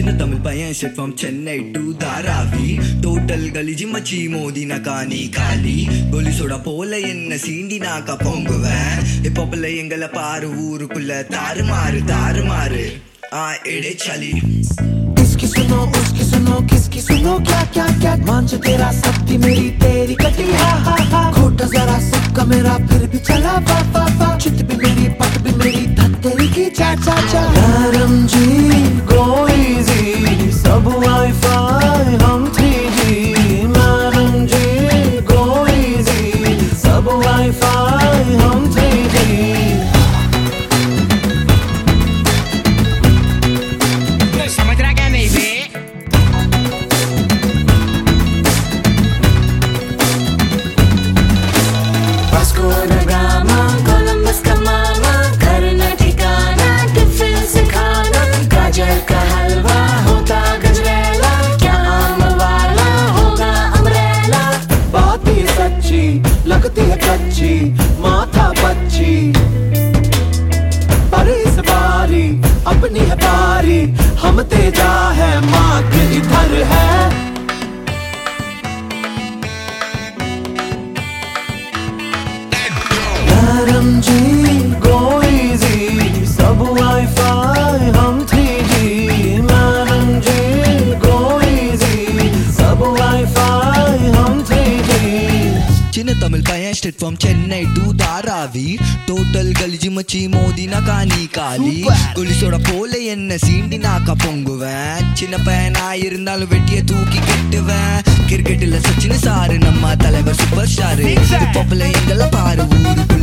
சின்ன தமிழ் பையன் ஷெட் from Chennai to Dharavi total கலிஜி மச்சி மோதின காணி காலி கோலிசோட போல என்ன சீண்டினாக்கா பொங்குவேன் இப்போ பிள்ளை எங்களை பாரு ஊருக்குள்ள தாறுமாறு தாறுமாறு एड़े चली किसकी सुनो उसकी सुनो किसकी सुनो क्या क्या क्या मान जो तेरा सत्ती मेरी तेरी कटी हा हा हा खोटा जरा सबका मेरा फिर भी चला वा वा वा चित भी मेरी पट भी मेरी धत तेरी की चा चा चा नरम जी go easy सब वाईफाई हम 3G नरम जी go easy सब वाईफाई हम 3G लगती है कच्ची माथा बच्ची पर इस बारी अपनी है बारी हम तेजा है माँ के इधर है नरम जी go easy सब वाईफाई हम 3G नरम जी go easy सब वाईफाई हम 3G சின்ன தமிழ் பையன் ஸ்ட்ரெட் from Chennai to Dharavi total கலிஜி மச்சி மோதின காணி காலி கோலிசோட போல என்ன சீண்டினாக்கா பொங்குவேன் சின்ன பையனா இருந்தாலும் வெட்டிய தூக்கி கட்டுவேன் கிரிக்கெட்டில் சச்சின் சாரு நம்ம தலைவர் சூப்பர் ஸ்டாரு இப்போ பிள்ளை எங்களை பாரு ஊருக்குள்ள